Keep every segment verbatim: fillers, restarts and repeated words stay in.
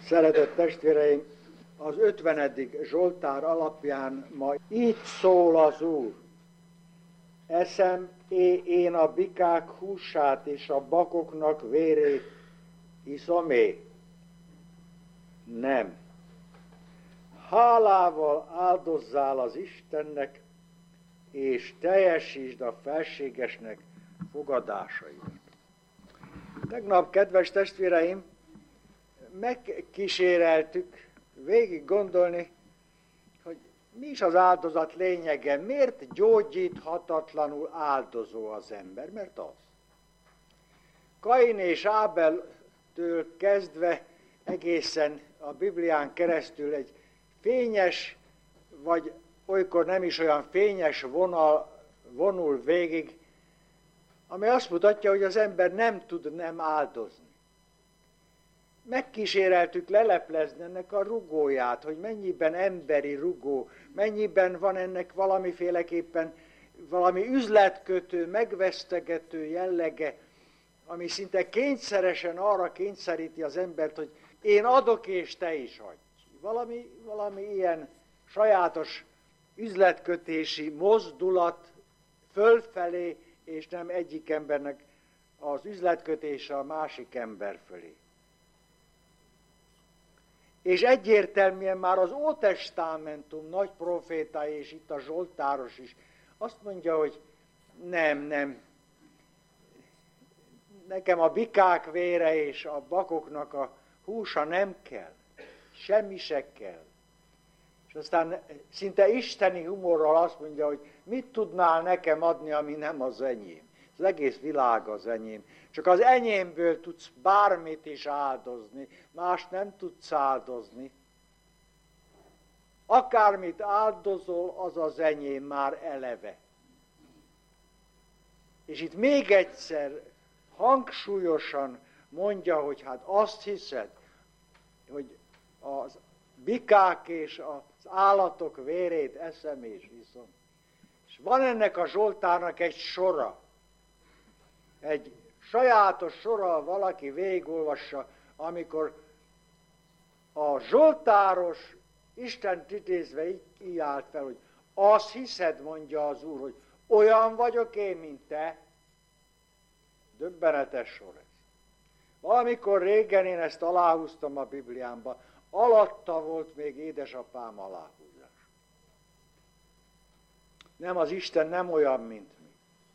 Szeretett testvéreim, az ötvenedik Zsoltár alapján ma így szól az Úr. Eszem én a bikák húsát és a bakoknak vérét iszom-é? Nem. Hálával áldozzál az Istennek, és teljesítsd a felségesnek fogadásaidat. Tegnap, kedves testvéreim, megkíséreltük végig gondolni, hogy mi is az áldozat lényege, miért gyógyíthatatlanul áldozó az ember, mert az. Kain és Ábeltől kezdve egészen a Biblián keresztül egy fényes, vagy olykor nem is olyan fényes vonal vonul végig, ami azt mutatja, hogy az ember nem tud nem áldozni. Megkíséreltük leleplezni ennek a rugóját, hogy mennyiben emberi rugó, mennyiben van ennek valamiféleképpen valami üzletkötő, megvesztegető jellege, ami szinte kényszeresen arra kényszeríti az embert, hogy én adok és te is adj. Valami, valami ilyen sajátos üzletkötési mozdulat fölfelé, és nem egyik embernek az üzletkötése a másik ember fölé. És egyértelműen már az Ótestamentum nagy profétái, és itt a Zsoltáros is azt mondja, hogy nem, nem, nekem a bikák vére és a bakoknak a húsa nem kell, semmi se kell. És aztán szinte isteni humorral azt mondja, hogy mit tudnál nekem adni, ami nem az enyém. Az egész világ az enyém. Csak az enyémből tudsz bármit is áldozni, mást nem tudsz áldozni. Akármit áldozol, az az enyém már eleve. És itt még egyszer hangsúlyosan mondja, hogy hát azt hiszed, hogy az bikák és az állatok vérét eszem és iszom. És van ennek a Zsoltárnak egy sora, egy sajátos sora, valaki végigolvassa, amikor a Zsoltáros Istent idézve így, így állt fel, hogy azt hiszed, mondja az Úr, hogy olyan vagyok én, mint te. Döbbenetes sor ez. Valamikor régen én ezt aláhúztam a Bibliámba, alatta volt még édesapám aláhúzás. Nem, az Isten nem olyan, mint mi.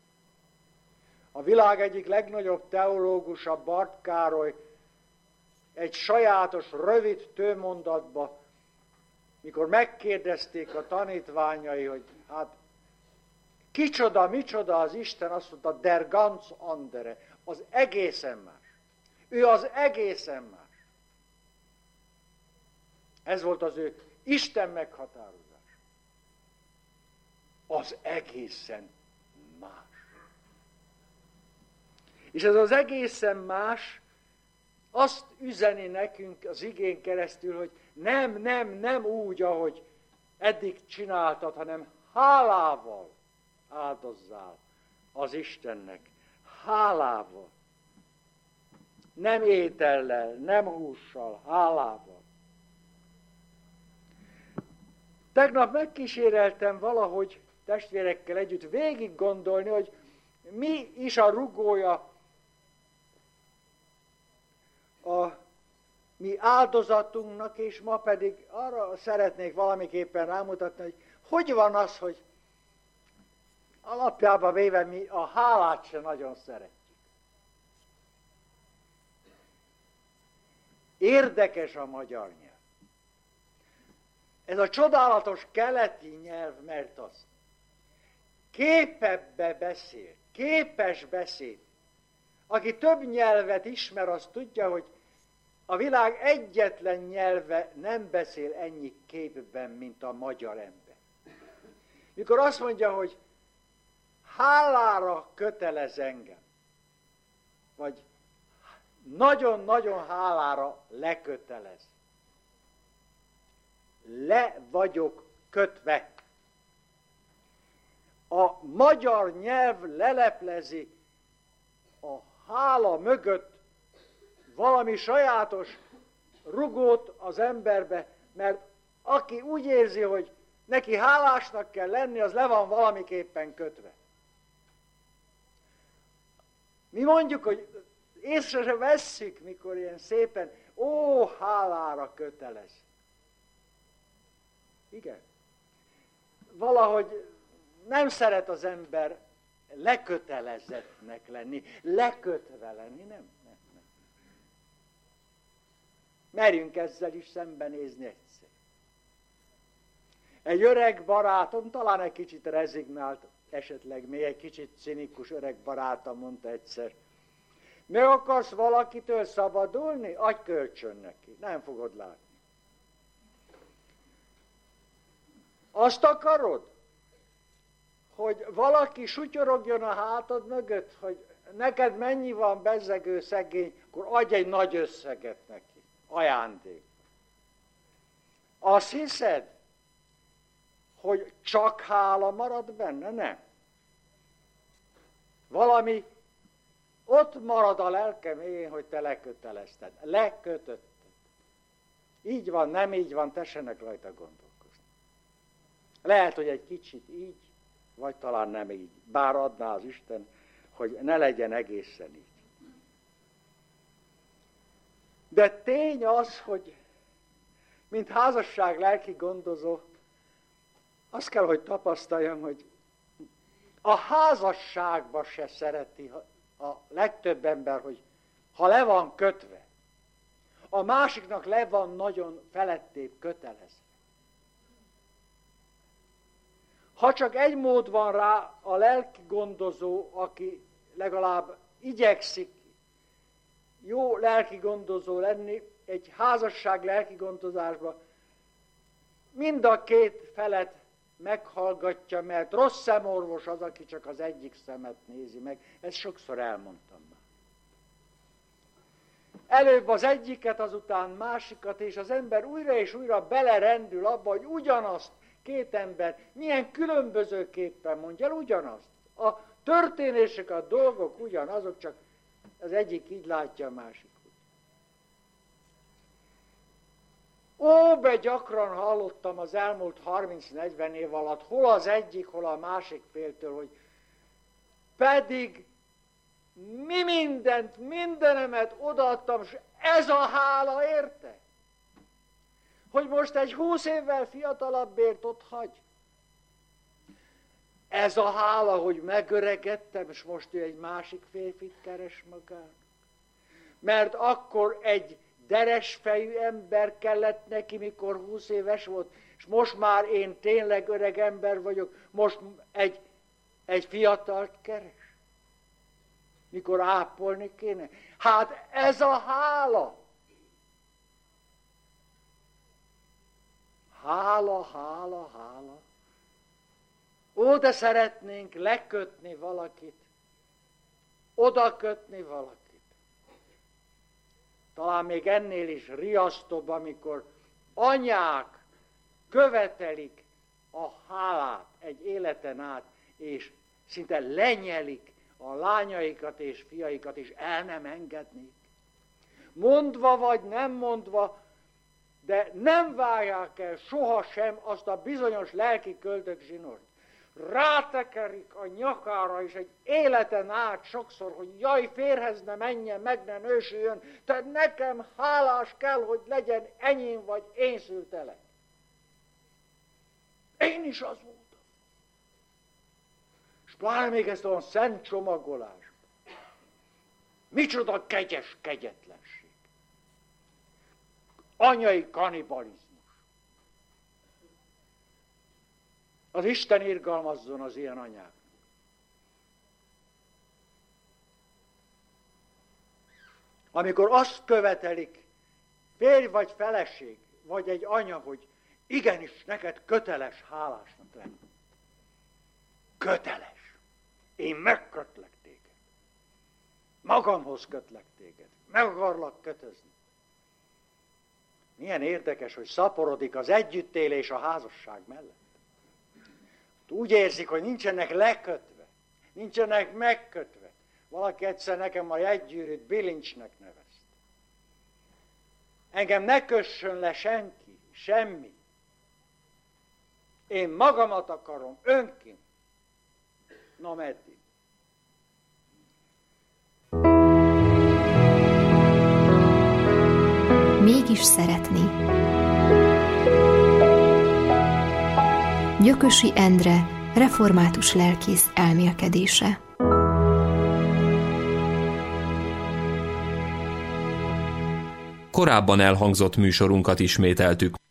A világ egyik legnagyobb teológusa, Barth Károly, egy sajátos, rövid tőmondatba, mikor megkérdezték a tanítványai, hogy hát kicsoda, micsoda az Isten, azt mondta, der ganz andere, az egészen más. Ő az egészen más. Ez volt az ő Isten meghatározás. Az egészen más. És ez az egészen más azt üzeni nekünk az igén keresztül, hogy nem, nem, nem úgy, ahogy eddig csináltad, hanem hálával áldozzál az Istennek. Hálával. Nem étellel, nem hússal, hálával. Tegnap megkíséreltem valahogy testvérekkel együtt végig gondolni, hogy mi is a rugója a mi áldozatunknak, és ma pedig arra szeretnék valamiképpen rámutatni, hogy hogy van az, hogy alapjában véve mi a hálát se nagyon szeretjük. Érdekes a magyar nyelv. Ez a csodálatos keleti nyelv, mert az képebbe beszél, képes beszél. Aki több nyelvet ismer, az tudja, hogy a világ egyetlen nyelve nem beszél ennyi képben, mint a magyar ember. Mikor azt mondja, hogy hálára kötelez engem, vagy nagyon-nagyon hálára lekötelez. Le vagyok kötve. A magyar nyelv leleplezi a hála mögött valami sajátos rugót az emberbe, mert aki úgy érzi, hogy neki hálásnak kell lenni, az le van valamiképpen kötve. Mi mondjuk, hogy észre se vesszük, mikor ilyen szépen, ó, hálára kötelez. Igen. Valahogy nem szeret az ember lekötelezettnek lenni, lekötve lenni, nem, nem, nem. Merjünk ezzel is szembenézni egyszer. Egy öreg barátom, talán egy kicsit rezignált, esetleg még egy kicsit cinikus öreg barátom mondta egyszer, meg akarsz valakitől szabadulni? Adj kölcsön neki, nem fogod látni. Azt akarod, hogy valaki sutyorogjon a hátad mögött, hogy neked mennyi van bezzegő szegény, akkor adj egy nagy összeget neki, ajándék. Azt hiszed, hogy csak hála marad benne? Nem. Valami ott marad a lelke mélyén, hogy te lekötelezted. Lekötötted. Így van, nem így van, tessenek rajta gondolkozni. Lehet, hogy egy kicsit így, vagy talán nem így. Bár adná az Isten, hogy ne legyen egészen így. De tény az, hogy mint házasság lelki gondozó, azt kell, hogy tapasztaljam, hogy a házasságba se szereti a legtöbb ember, hogy ha le van kötve, a másiknak le van nagyon felettébb kötelezve. Ha csak egy mód van rá a lelki gondozó, aki legalább igyekszik jó lelki gondozó lenni, egy házasság lelki gondozásban, mind a két felet meghallgatja, mert rossz szemorvos az, aki csak az egyik szemet nézi meg. Ezt sokszor elmondtam már. Előbb az egyiket, azután másikat, és az ember újra és újra belerendül abba, hogy ugyanazt két ember milyen különbözőképpen mondja el ugyanazt. A történések, a dolgok ugyanazok, csak az egyik így látja, a másik úgy. Ó, be gyakran hallottam az elmúlt harminc-negyven év alatt, hol az egyik, hol a másik féltől, hogy pedig mi mindent, mindenemet odaadtam, és ez a hála érte? Hogy most egy húsz évvel fiatalabbért ott hagy? Ez a hála, hogy megöregedtem, és most ő egy másik férfit keres magának. Mert akkor egy deresfejű ember kellett neki, mikor húsz éves volt, és most már én tényleg öreg ember vagyok, most egy, egy fiatalt keres. Mikor ápolni kéne. Hát ez a hála. Hála, hála, hála. Ó, de szeretnénk lekötni valakit. Oda kötni valakit. Talán még ennél is riasztóbb, amikor anyák követelik a hálát egy életen át, és szinte lenyelik a lányaikat és fiaikat, és el nem engednék. Mondva vagy nem mondva, de nem várják el sohasem azt a bizonyos lelki köldögzsinort. Rátekerik a nyakára, és egy életen át sokszor, hogy jaj, férhez ne menjen, meg ne nősüljön, te nekem hálás kell, hogy legyen enyém, vagy én szültelek. Én is az voltam. És pláne még ezt a szent csomagolásban. Micsoda kegyes kegyetlenség. Anyai kanibalizmus. Az Isten irgalmazzon az ilyen anyák. Amikor azt követelik, férj vagy feleség, vagy egy anya, hogy igenis neked köteles hálásnak lenni. Köteles. Én megkötlek téged. Magamhoz kötlek téged. Meg akarlak kötözni. Milyen érdekes, hogy szaporodik az együttélés a házasság mellett. Úgy érzik, hogy nincsenek lekötve, nincsenek megkötve. Valaki egyszer nekem a jegygyűrűt bilincsnek nevezte. Engem ne kössön le senki, semmi. Én magamat akarom, önként. Na meddig? Mégis szeretni. Gyökösi Endre, református lelkész elmélkedése. Korábban elhangzott műsorunkat ismételtük.